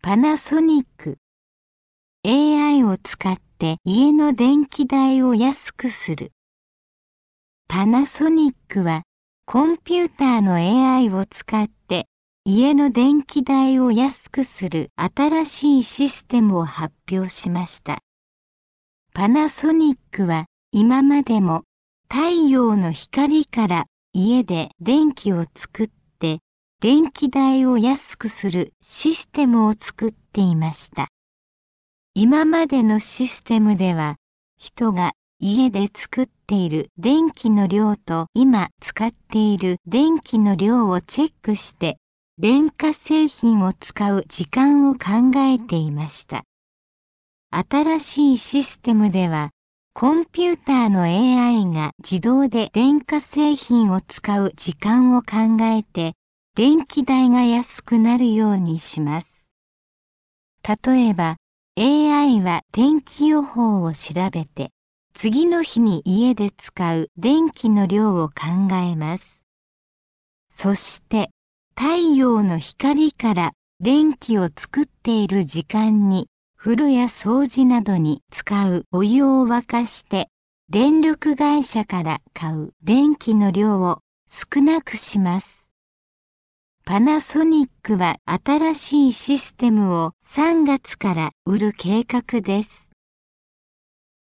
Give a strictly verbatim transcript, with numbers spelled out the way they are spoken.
パナソニック。エーアイ を使って家の電気代を安くする。パナソニックはコンピューターの エーアイ を使って家の電気代を安くする新しいシステムを発表しました。パナソニックは今までも太陽の光から家で電気を作って電気代を安くするシステムを作っていました。今までのシステムでは人が家で作っている電気の量と今使っている電気の量をチェックして電化製品を使う時間を考えていました。新しいシステムではコンピューターの エーアイ が自動で電化製品を使う時間を考えて電気代が安くなるようにします。例えば エーアイ は天気予報を調べて次の日に家で使う電気の量を考えます。そして太陽の光から電気を作っている時間に風呂や掃除などに使うお湯を沸かして電力会社から買う電気の量を少なくします。パナソニックは新しいシステムをさんがつから売る計画です。